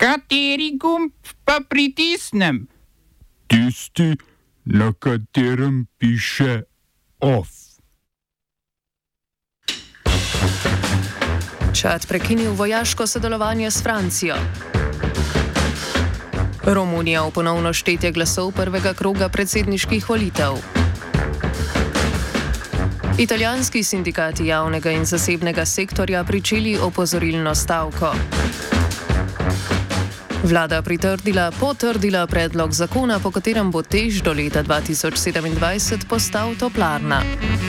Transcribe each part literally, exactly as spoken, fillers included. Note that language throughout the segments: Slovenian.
Kateri gumb pa pritisnem? Tisti, na katerem piše OF. Čad prekinil vojaško sodelovanje s Francijo. Romunija v ponovno štetje glasov prvega kroga predsedniških volitev. Italijanski sindikati javnega in zasebnega sektorja pričeli opozorilno stavko. Vlada pritrdila, potrdila predlog zakona, po katerem bo Tež do leta dva tisoč sedemindvajset postal toplarna.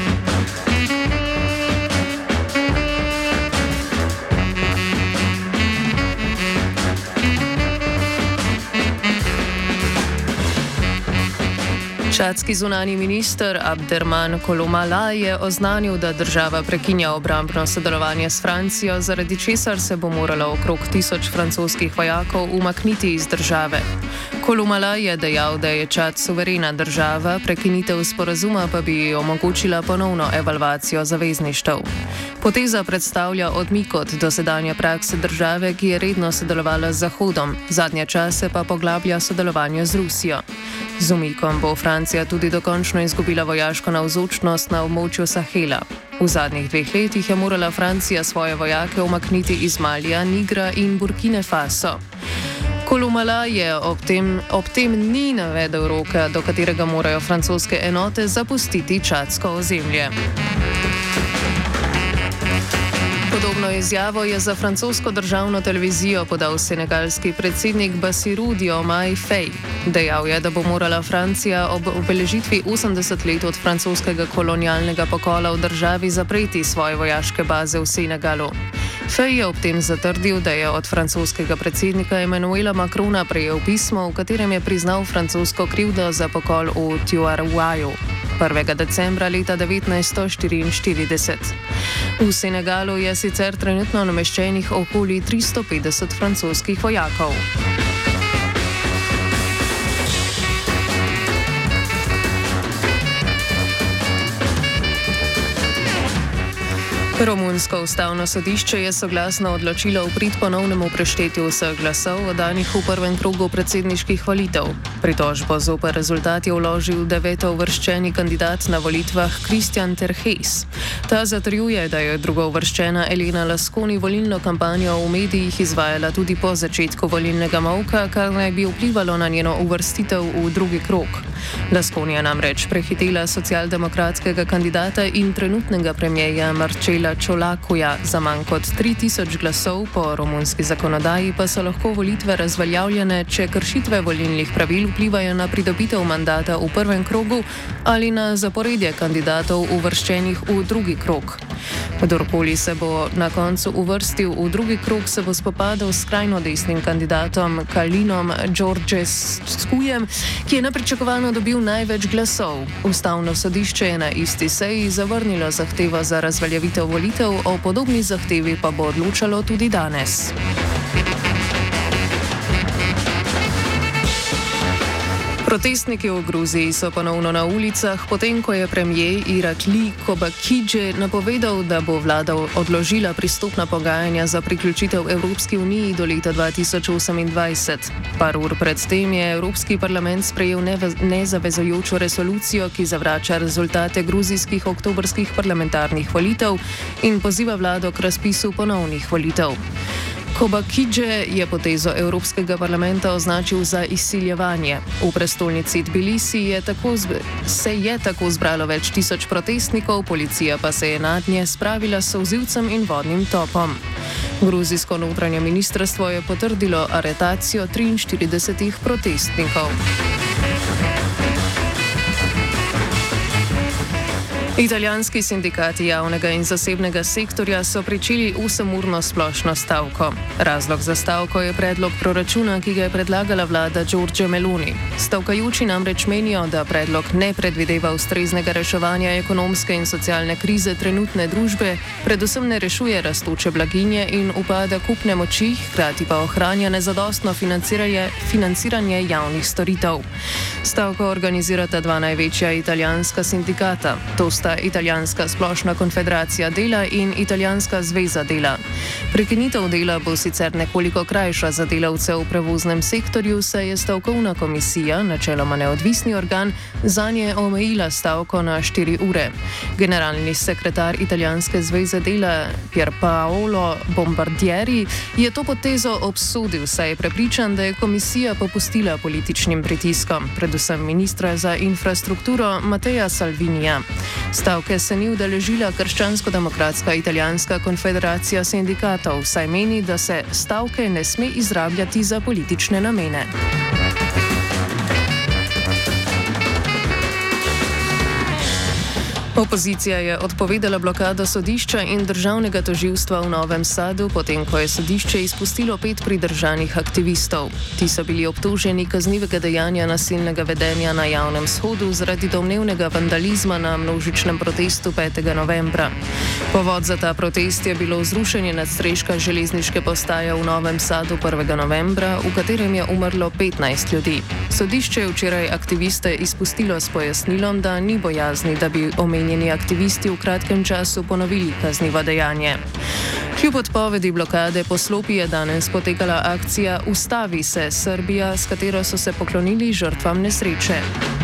Čadski zunani minister Abderman Kolomala je oznanil, da država prekinja obrambno sodelovanje s Francijo, zaradi česar se bo moralo okrog tisoč francoskih vojakov umakniti iz države. Kolomala je dejal, da je Čad suverena država, prekinitev sporazuma pa bi omogočila ponovno evalvacijo zavezništev. Poteza predstavlja odmik od dosedanje prakse države, ki je redno sodelovala z Zahodom, zadnje čase pa poglablja sodelovanje z Rusijo. Z umikom bo Francija tudi dokončno izgubila vojaško navzočnost na območju Sahela. V zadnjih dveh letih je morala Francija svoje vojake umakniti iz Malija, Nigra in Burkine Faso. Kolomala je ob tem, ob tem ni navedel roka, do katerega morajo francoske enote zapustiti čadsko ozemlje. Podobno izjavo je za francosko državno televizijo podal senegalski predsednik Bassirou Diomaye Faye. Dejal je, da bo morala Francija ob obeležitvi osemdeset let od francoskega kolonialnega pokola v državi zapreti svoje vojaške baze v Senegalu. Faye je ob tem zatrdil, da je od francoskega predsednika Emmanuela Macrona prejel pismo, v katerem je priznal francosko krivdo za pokol v Tijuaraju prvega decembra leta devetnajststo štiriinštirideset. V Senegalu je sicer trenutno nameščenih okoli tristo petdeset francoskih vojakov. Romunsko ustavno sodišče je soglasno odločilo v prid ponovnemu preštetju vseh glasov, oddanih v prvem krogu predsedniških volitev. Pritožbo zoper rezultat je vložil devetouvrščeni kandidat na volitvah Christian Terhes. Ta zatrjuje, da je drugouvrščena Elena Lasconi volilno kampanjo v medijih izvajala tudi po začetku volilnega molka, kar naj bi vplivalo na njeno uvrstitev v drugi krog. Lasconi je namreč prehitela socialdemokratskega kandidata in trenutnega premierja Marcela Čolakuja za manj kot tri tisoč glasov, po romunski zakonodaji pa so lahko volitve razveljavljene, če kršitve volilnih pravil vplivajo na pridobitev mandata v prvem krogu ali na zaporedje kandidatov uvrščenih v drugi krog. Kdorkoli se bo na koncu uvrstil v drugi krog, se bo spopadal s skrajno desnim kandidatom Kalinom Đorđescujem, ki je nepričakovano dobil največ glasov. Ustavno sodišče je na isti seji zavrnilo zahtevo za razveljavitev volitev, o podobni zahtevi pa bo odločalo tudi danes. Protestniki v Gruziji so ponovno na ulicah, potem ko je premijer Irakli Kobakidze napovedal, da bo vlada odložila pristopna pogajanja za priključitev Evropski uniji do leta dva tisoč osemindvajset. Par ur pred tem je Evropski parlament sprejel nezavezujočo resolucijo, ki zavrača rezultate gruzijskih oktobrskih parlamentarnih volitev in poziva vlado k razpisu ponovnih volitev. Kobakidze je potezo Evropskega parlamenta označil za izsiljevanje. V prestolnici Tbilisi je tako zb- se je tako zbralo več tisoč protestnikov, policija pa se je nadnje spravila s solzivcem in vodnim topom. Gruzijsko notranje ministrstvo je potrdilo aretacijo triinštiridesetih protestnikov. Italijanski sindikati javnega in zasebnega sektorja so pričeli osemurno splošno stavko. Razlog za stavko je predlog proračuna, ki ga je predlagala vlada Giorgia Meloni. Stavkajoči namreč menijo, da predlog ne predvideva ustreznega reševanja ekonomske in socialne krize trenutne družbe, predvsem ne rešuje rastoče blaginje in upada kupne moči, hkrati pa ohranja nezadostno financiranje, financiranje javnih storitev. Stavko organizirata dva največja italijanska sindikata. To sta sta Italijanska splošna konfederacija dela in Italijanska zveza dela. Prekinitev dela bo sicer nekoliko krajša za delavce v prevoznem sektorju, saj je stavkovna komisija, načeloma neodvisni organ, zanje omejila stavko na štiri ure. Generalni sekretar Italijanske zveze dela Pierpaolo Bombardieri je to potezo obsodil, saj je prepričan, da je komisija popustila političnim pritiskom, predvsem ministra za infrastrukturo Mattea Salvinija. Stavke se ni udeležila Krščansko-demokratska Italijanska konfederacija sindikatov, saj meni, da se stavke ne sme izrabljati za politične namene. Opozicija je odpovedala blokado sodišča in državnega tožilstva v Novem Sadu, potem ko je sodišče izpustilo pet pridržanih aktivistov. Ti so bili obtoženi kaznivega dejanja nasilnega vedenja na javnem shodu zaradi domnevnega vandalizma na množičnem protestu petega novembra. Povod za ta protest je bilo zrušenje nadstreška železniške postaje v Novem Sadu prvega novembra, v katerem je umrlo petnajst ljudi. Sodišče je včeraj aktiviste izpustilo s pojasnilom, da ni bojazni, da bi omenili Njeni aktivisti v kratkem času ponovili kaznivo dejanje. Kljub odpovedi blokade poslopij je danes potekala akcija Ustavi se Srbija, s katero so se poklonili žrtvam nesreče.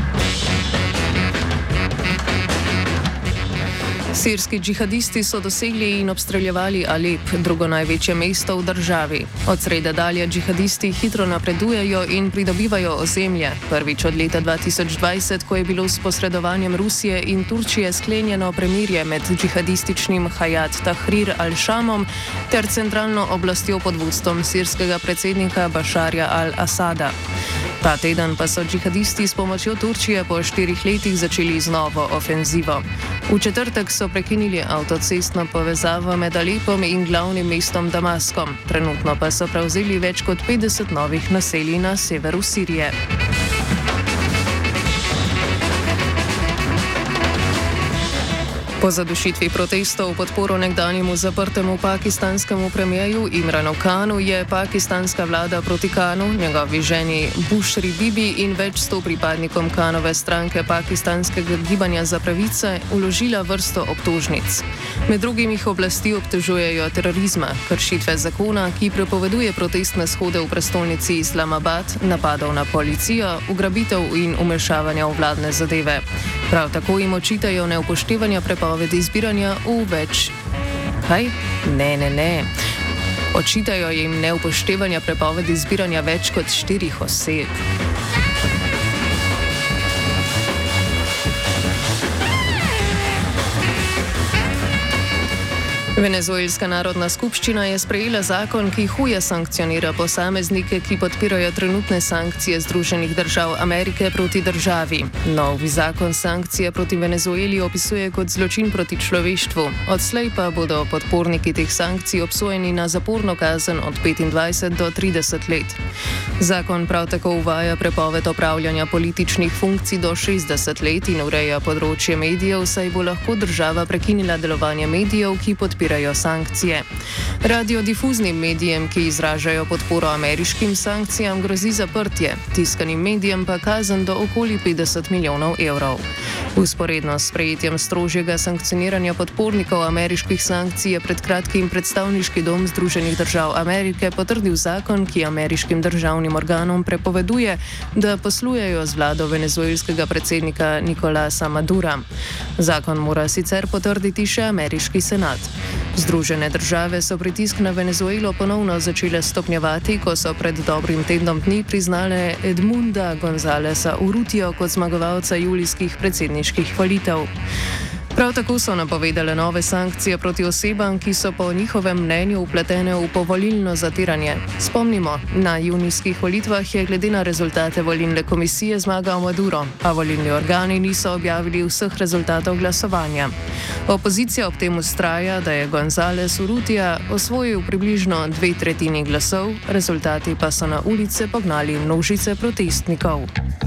Sirski džihadisti so dosegli in obstreljevali Alep, drugo največje mesto v državi. Od srede dalje džihadisti hitro napredujejo in pridobivajo ozemlje. Prvič od leta dva tisoč dvajset, ko je bilo s posredovanjem Rusije in Turčije sklenjeno premirje med džihadističnim Hayat Tahrir al-Shamom ter centralno oblastjo pod vodstvom sirskega predsednika Bašarja al-Asada. Ta teden pa so džihadisti s pomočjo Turčije po štirih letih začeli z novo ofenzivo. V četrtek so prekinili avtocestno povezavo med Alepom in glavnim mestom Damaskom. Trenutno pa so prevzeli več kot petdeset novih naselij na severu Sirije. Po zadušitvi protestov v podporo nekdanjemu zaprtemu pakistanskemu premierju Imranu Khanu je pakistanska vlada proti Khanu, njegovi ženi Bushri Bibi in več sto pripadnikom Khanove stranke pakistanskega gibanja za pravice vložila vrsto obtožnic. Med drugim jih oblasti obtožujejo terorizma, kršitve zakona, ki prepoveduje protestne shode v prestolnici Islamabad, napadov na policijo, ugrabitev in umešavanja v vladne zadeve. Prav tako jim očitajo neupoštevanja prepovedi zbiranja v več... Kaj? Ne, ne, ne. Očitajo jim neupoštevanja prepovedi zbiranja več kot štirih oseb. Venezuelska narodna skupščina je sprejela zakon, ki huje sankcionira posameznike, ki podpirajo trenutne sankcije Združenih držav Amerike proti državi. Novi zakon sankcije proti Venezueli opisuje kot zločin proti človeštvu. Odslej pa bodo podporniki teh sankcij obsojeni na zaporno kazen od petindvajset do trideset let. Zakon prav tako uvaja prepoved opravljanja političnih funkcij do šestdeset let in ureja področje medijev, saj bo lahko država prekinila delovanje medijev, ki podpirajo sankcije. Radiodifuznim medijem, ki izražajo podporo ameriškim sankcijam, grozi zaprtje, tiskanim medijem pa kazen do okoli petdeset milijonov evrov. Vzporedno s sprejetjem strožjega sankcioniranja podpornikov ameriških sankcij je pred kratkim predstavniški dom Združenih držav Amerike potrdil zakon, ki ameriškim državnim organom prepoveduje, da poslujejo z vlado venezuelskega predsednika Nicolasa Madura. Zakon mora sicer potrditi še ameriški senat. Združene države so pritisk na Venezuelo ponovno začele stopnjevati, ko so pred dobrim tednom dni priznale Edmunda Gonzalesa Urrutio kot zmagovalca julijskih predsedniških volitev. Prav tako so napovedale nove sankcije proti osebam, ki so po njihovem mnenju vpletene v povolilno zatiranje. Spomnimo, na junijskih volitvah je glede na rezultate volilne komisije zmagal Maduro, a volilni organi niso objavili vseh rezultatov glasovanja. Opozicija ob tem vztraja, da je Gonzales Urrutija osvojil približno dve tretjini glasov, rezultati pa so na ulice pognali množice protestnikov.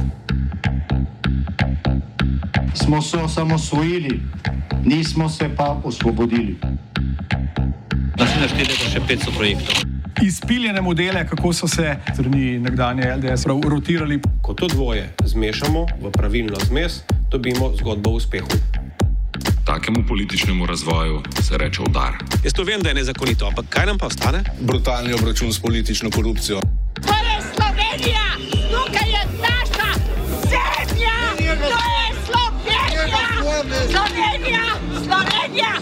Smo se osamosvojili, nismo se pa osvobodili. Naslednje število še petsto projektov. Izpiljene modele, kako so se strani nekdanje L D S rotirali. Ko to dvoje zmešamo v pravilno zmes, dobimo zgodbo o uspehu. Takemu političnemu razvoju se reče udar. Jaz to vem, da je nezakonito, ampak kaj nam pa ostane? Brutalni obračun s politično korupcijo. To je Slovenija! Tukaj je naša zemlja! To je Slovenija! Slovenija! Slovenija!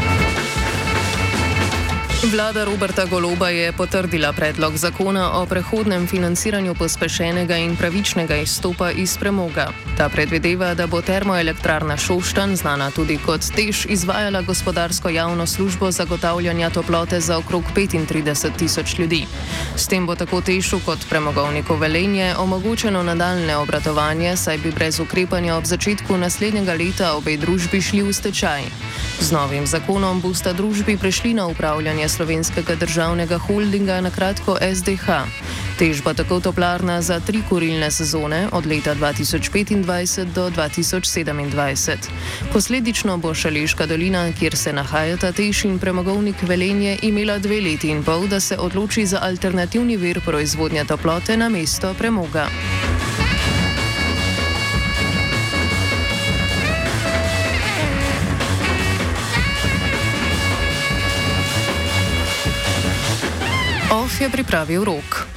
Vlada Roberta Goloba je potrdila predlog zakona o prehodnem financiranju pospešenega in pravičnega izstopa iz premoga. Ta predvideva, da bo termoelektrarna Šoštanj, znana tudi kot TEŠ, izvajala gospodarsko javno službo zagotavljanja toplote za okrog petintrideset tisoč ljudi. S tem bo tako TEŠu kot premogovniku Velenje omogočeno nadaljne obratovanje, saj bi brez ukrepanja ob začetku naslednjega leta obe družbi šli v stečaj. Z novim zakonom bosta družbi prešli na upravljanje Slovenskega državnega holdinga, na kratko S D H. TEŠ bo tako toplarna za tri kurilne sezone od leta dva tisoč petindvajset do dva tisoč sedemindvajset. Posledično bo Šaleška dolina, kjer se nahajata TEŠ in premogovnik Velenje, imela dve leti in pol, da se odloči za alternativni vir proizvodnje toplote na mesto premoga. Of je pripravil Rok.